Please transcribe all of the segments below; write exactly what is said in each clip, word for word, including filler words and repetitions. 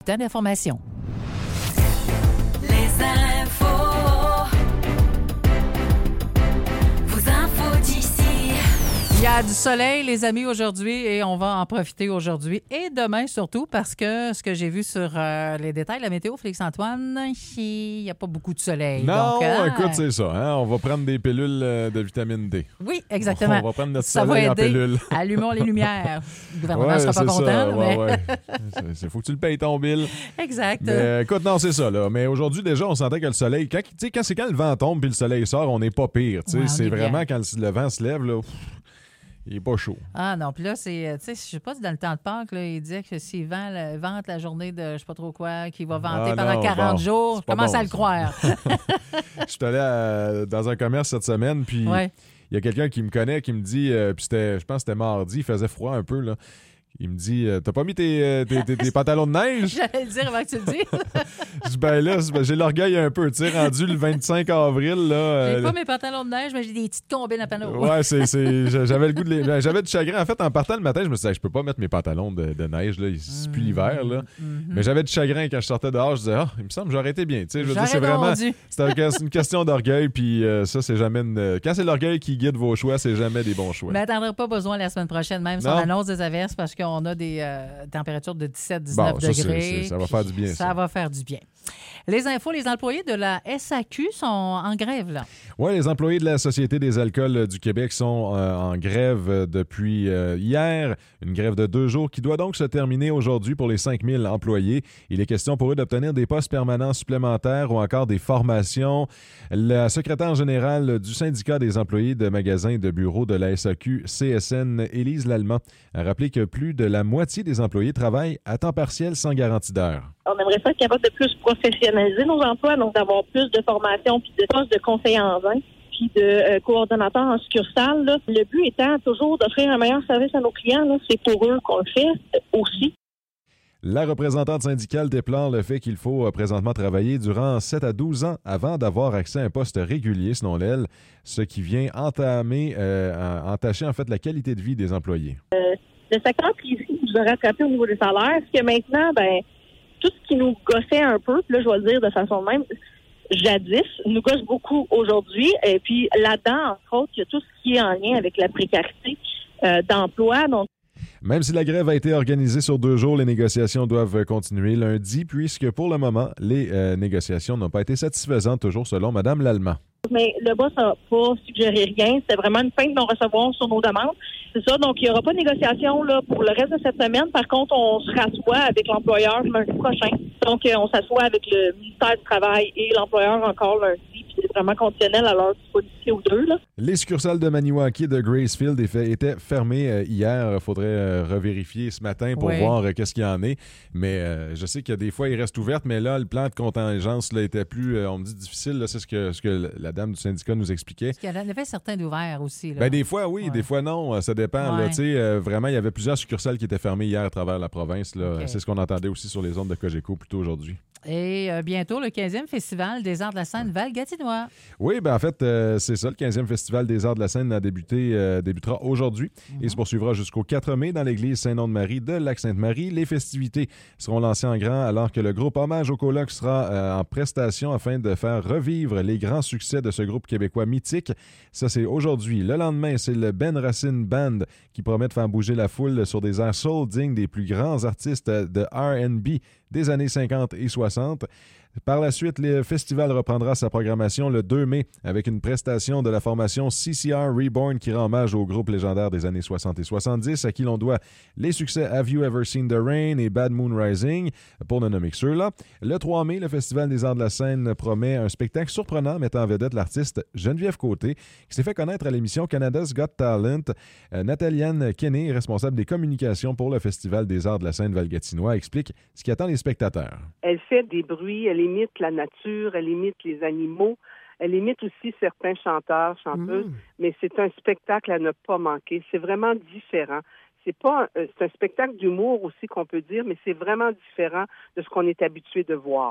Tant d'informations. Les infos. Vos infos d'ici. Il y a du soleil, les amis, aujourd'hui, et on va en profiter aujourd'hui et demain surtout parce que ce que j'ai vu sur euh, les détails de la météo, Félix-Antoine, il n'y a pas beaucoup de soleil. Non, donc, hein, écoute, c'est ça. Hein? On va prendre des pilules euh, de vitamine D. Oui, exactement. On va prendre notre ça soleil va en aider. pilule. Allumons les lumières. Le gouvernement ne Ouais, sera pas c'est content. ça. là, Ouais, mais... ouais. Il faut que tu le payes ton bill. Exact. Mais écoute, non, c'est ça. Là. Mais aujourd'hui, déjà, on sentait que le soleil, quand, quand c'est quand le vent tombe puis le soleil sort, on n'est pas pire. Ouais, c'est vraiment bien. quand le, le vent se lève, là, pff, il n'est pas chaud. Ah non, puis là, c'est, tu sais, je sais pas si dans le temps de Pâques, là, il disait que s'il vent, le- vente la journée de je sais pas trop quoi, qu'il va vanter Ah pendant non, quarante bon, jours, c'est je pas commence bon, à le ça. croire. Je suis allé à- dans un commerce cette semaine, puis il Ouais. y a quelqu'un qui me connaît, qui me dit, euh, puis c'était, je pense que c'était mardi, il faisait froid un peu, là. Il me dit, euh, t'as pas mis tes, euh, tes, tes- tes pantalons de neige? J'allais le dire avant que tu le dises. Je dis, ben là, c'est- ben, j'ai l'orgueil un peu, tu sais, rendu le vingt-cinq avril, là. J'ai euh, pas mes pantalons de neige, mais j'ai des petites combines à panneaux. Ouais, c'est, c'est, j'a- j'avais le goût de les. ben, J'avais du chagrin. En fait, en partant le matin, je me suis dit, hey, je peux pas mettre mes pantalons de, de neige, là. C'est plus l'hiver, là. Mais j'avais du chagrin quand je sortais dehors. Je disais, ah, il me semble que j'aurais été bien. Tu sais, je veux dire, J'aurais c'est vraiment. donc dû. C'est un- c'est une question d'orgueil, puis euh, ça, c'est jamais une. Quand c'est l'orgueil qui guide vos choix, c'est jamais des bons choix. Mais attendrai pas besoin la semaine prochaine, même si on Non. annonce des averses, parce qu'on a des euh, températures de dix-sept à dix-neuf Bon, ça, c'est- degrés. c'est- ça va puis faire du bien, Ça, ça. va faire du bien. Les infos, les employés de la S A Q sont en grève, là. Oui, les employés de la Société des alcools du Québec sont euh, en grève euh, depuis euh, hier. Une grève de deux jours qui doit donc se terminer aujourd'hui pour les cinq mille employés. Il est question pour eux d'obtenir des postes permanents supplémentaires ou encore des formations. La secrétaire générale du syndicat des employés de magasins et de bureaux de la S A Q C S N, Élise Lallemand, a rappelé que plus de la moitié des employés travaillent à temps partiel sans garantie d'heure. On aimerait ça être capable de plus professionnaliser nos emplois, donc d'avoir plus de formation, puis de postes de conseillers en vin, puis de euh, coordonnateurs en succursale. Là. Le but étant toujours d'offrir un meilleur service à nos clients. Là. C'est pour eux qu'on le fait euh, aussi. La représentante syndicale déplore le fait qu'il faut euh, présentement travailler durant sept à douze ans avant d'avoir accès à un poste régulier, selon elle, ce qui vient entamer, euh, entacher en fait la qualité de vie des employés. Euh, le secteur privé nous a rattrapé au niveau des salaires, ce que maintenant, ben tout ce qui nous gossait un peu, puis là, je vais le dire de façon même, jadis, nous gosse beaucoup aujourd'hui. Et puis là-dedans, entre autres, il y a tout ce qui est en lien avec la précarité euh, d'emploi. Donc, Même si la grève a été organisée sur deux jours, les négociations doivent continuer lundi, puisque pour le moment, les euh, négociations n'ont pas été satisfaisantes, toujours selon Mme Lallemand. mais le boss n'a pas suggéré rien. C'était vraiment une fin de non-recevoir sur nos demandes. C'est ça. Donc, il n'y aura pas de négociation là, pour le reste de cette semaine. Par contre, on se rassoit avec l'employeur lundi prochain. Donc, euh, on s'assoit avec le ministère du Travail et l'employeur encore lundi. Puis c'est vraiment conditionnel à leur disponibilité aux deux. Là. Les succursales de Maniwaki et de Gracefield étaient fermées euh, hier. Il faudrait euh, revérifier ce matin pour Oui. voir euh, qu'est-ce qu'il y en est. Mais euh, je sais qu'il y a des fois, ils restent ouvertes, mais là, le plan de contingence là, était plus, euh, on me dit, difficile. Là, c'est ce que, ce que la dame du syndicat nous expliquait. Parce qu'il y en avait certains d'ouverts aussi. Là. Ben, des fois, oui, Ouais. des fois, non. Ça dépend. Ouais. Là, tu sais, euh, vraiment, il y avait plusieurs succursales qui étaient fermées hier à travers la province. Là. OK. C'est ce qu'on entendait aussi sur les ondes de Cogeco plus tôt aujourd'hui. Et euh, bientôt, le quinzième Festival des arts de la scène Val-Gatinois. Oui, ben en fait, euh, c'est ça. Le quinzième Festival des arts de la scène a débuté, euh, débutera aujourd'hui et se poursuivra jusqu'au quatre mai dans l'église Saint-Nom-de-Marie de Lac-Sainte-Marie. Les festivités seront lancées en grand alors que le groupe Hommage au Coloc sera euh, en prestation afin de faire revivre les grands succès de ce groupe québécois mythique. Ça, c'est aujourd'hui. Le lendemain, c'est le Ben Racine Band qui promet de faire bouger la foule sur des airs soul dignes des plus grands artistes de R and B des années cinquante et soixante. Par la suite, le festival reprendra sa programmation le deux mai avec une prestation de la formation C C R Reborn qui rend hommage au groupe légendaire des années soixante et soixante-dix à qui l'on doit les succès Have You Ever Seen the Rain et Bad Moon Rising, pour ne nommer que ceux-là. Le trois mai, le Festival des arts de la scène promet un spectacle surprenant mettant en vedette l'artiste Geneviève Côté qui s'est fait connaître à l'émission Canada's Got Talent. Euh, Nathalie-Anne Kenney, responsable des communications pour le Festival des arts de la scène Val-Gatinois, explique ce qui attend les spectateurs. Elle fait des bruits, elle imite la nature, elle imite les animaux, elle imite aussi certains chanteurs, chanteuses, Mmh. mais c'est un spectacle à ne pas manquer. C'est vraiment différent. C'est pas, un- c'est un spectacle d'humour aussi qu'on peut dire, mais c'est vraiment différent de ce qu'on est habitué de voir.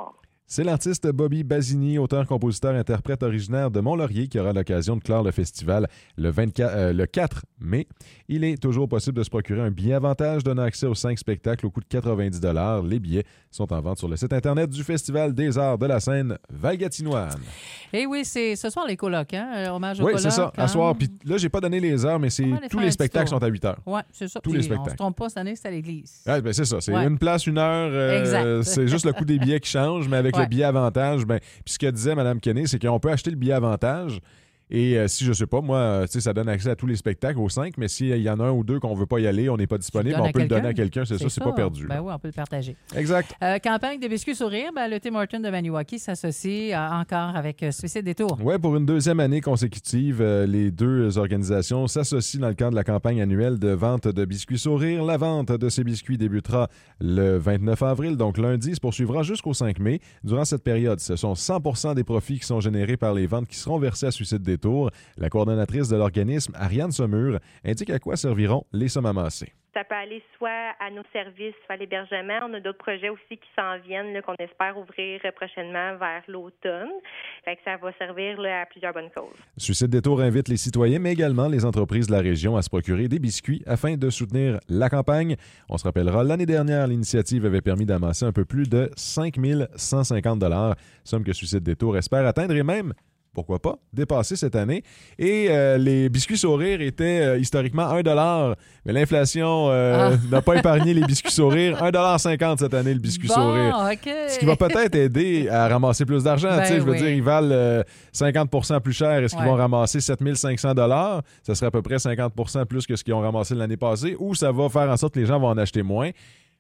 C'est l'artiste Bobby Basini, auteur, compositeur, interprète originaire de Mont-Laurier, qui aura l'occasion de clore le festival le, vingt-quatre, euh, le quatre mai. Il est toujours possible de se procurer un billet avantage donnant accès aux cinq spectacles au coût de quatre-vingt-dix dollars. Les billets sont en vente sur le site Internet du Festival des arts de la scène Valgatinoine. Et oui, c'est ce soir les colocs, hein? Hommage aux Oui, colocs. c'est ça, à hein? soir. Puis là, j'ai pas donné les heures, mais c'est On va aller tous faire les un spectacles petit tour. sont à huit heures. Oui, c'est ça. Tous Puis les on spectacles. se trompe pas, cette année, c'est à l'église. Ah, ben c'est ça, c'est Ouais. une place, une heure. euh, Exact. c'est juste le coût des billets qui change, mais avec Ouais. le billet avantage, ben, puis ce que disait Mme Kenney, c'est qu'on peut acheter le billet avantage. Et euh, si, je sais pas, moi, euh, tu sais, ça donne accès à tous les spectacles aux cinq, mais s'il y en a un ou deux qu'on veut pas y aller, on n'est pas disponible, donnes on à peut le donner quelqu'un. à quelqu'un, c'est ça, c'est pas perdu. Ben là. oui, on peut le partager. Exact. Euh, campagne de biscuits sourires, ben, le Tim Hortons de Maniwaki s'associe euh, encore avec euh, Suicide Détour. Oui, pour une deuxième année consécutive, euh, les deux organisations s'associent dans le cadre de la campagne annuelle de vente de biscuits sourires. La vente de ces biscuits débutera le vingt-neuf avril, donc lundi, se poursuivra jusqu'au cinq mai. Durant cette période, ce sont cent pour cent des profits qui sont générés par les ventes qui seront versés à Suicide Détour. La coordonnatrice de l'organisme, Ariane Saumur, indique à quoi serviront les sommes amassées. Ça peut aller soit à nos services, soit à l'hébergement. On a d'autres projets aussi qui s'en viennent, là, qu'on espère ouvrir prochainement vers l'automne. Fait que ça va servir là, à plusieurs bonnes causes. Suicide Détour invite les citoyens, mais également les entreprises de la région à se procurer des biscuits afin de soutenir la campagne. On se rappellera, l'année dernière, l'initiative avait permis d'amasser un peu plus de cinq mille cent cinquante dollars, somme que Suicide Détour espère atteindre et même, pourquoi pas, dépasser cette année. Et euh, les biscuits sourires étaient euh, historiquement un dollar, mais l'inflation euh, Ah. n'a pas épargné les biscuits sourires. un dollar cinquante cette année, le biscuit bon, sourire. OK. Ce qui va peut-être aider à ramasser plus d'argent. Ben Tu sais, je veux oui. dire, ils valent euh, cinquante pour cent plus cher. Est-ce qu'ils Ouais. vont ramasser sept mille cinq cents dollars? Ça serait à peu près cinquante pour cent plus que ce qu'ils ont ramassé l'année passée. Ou ça va faire en sorte que les gens vont en acheter moins.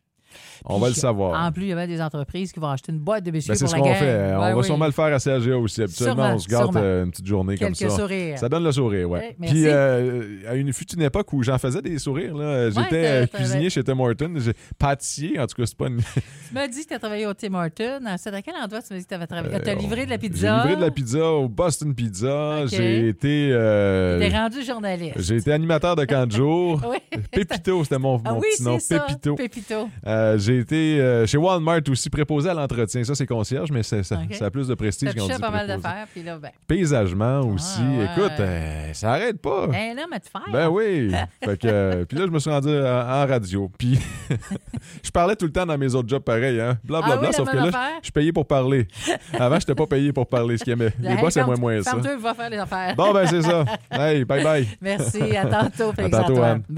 On Puis, va le savoir. En plus, il y avait des entreprises qui vont acheter une boîte de biscuits Ben, c'est pour ce la qu'on gang. fait. On Ouais, va oui. sûrement le faire à C A G A aussi. Habituellement, Sûrement, on se gâte sûrement. euh, une petite journée Quelques comme ça. sourires. Ça donne le sourire, oui. Ouais, merci. Puis, euh, à une, fut une époque où j'en faisais des sourires. Là. J'étais t'as- euh, t'avais- cuisinier chez Tim Hortons. J'ai- Pâtissier, en tout cas, c'est pas une... Tu m'as dit que tu as travaillé au Tim Hortons. C'est à quel endroit tu m'as dit que tu avais travaillé? Tu as Euh, livré de la J'ai pizza. livré de la pizza au Boston Pizza. OK. J'ai été... euh, Tu es rendu journaliste. J'ai été animateur de camp de jour. Oui. Pépito, c'était mon, Ah mon oui, petit nom. c'est ça. Pépito. Pépito. Euh, j'ai été euh, chez Walmart aussi, préposé à l'entretien. Ça, c'est concierge, mais ça, ça, OK. ça a plus de prestige Ça quand on touchait dit pas mal préposé. d'affaires. Puis là, ben, Paysagement aussi. ouais. Écoute, euh, ça arrête pas. un homme à te faire. Ben oui. Fait que, euh, puis là, je me suis rendu en, en radio. Puis je parlais tout le temps dans mes autres jobs pareils. Hein? Bla, bla, Ah oui, bla, la sauf que même là, affaire? je suis payé pour parler. Avant, je n'étais pas payé pour parler. Ce qui aimait. Les Hey, boss, c'est ferme- moins moins ça. Ferme-toi, va faire les affaires. Bon, ben c'est ça. Hey, bye bye. Merci. À tantôt, Félix À tantôt, Antoine. Anne.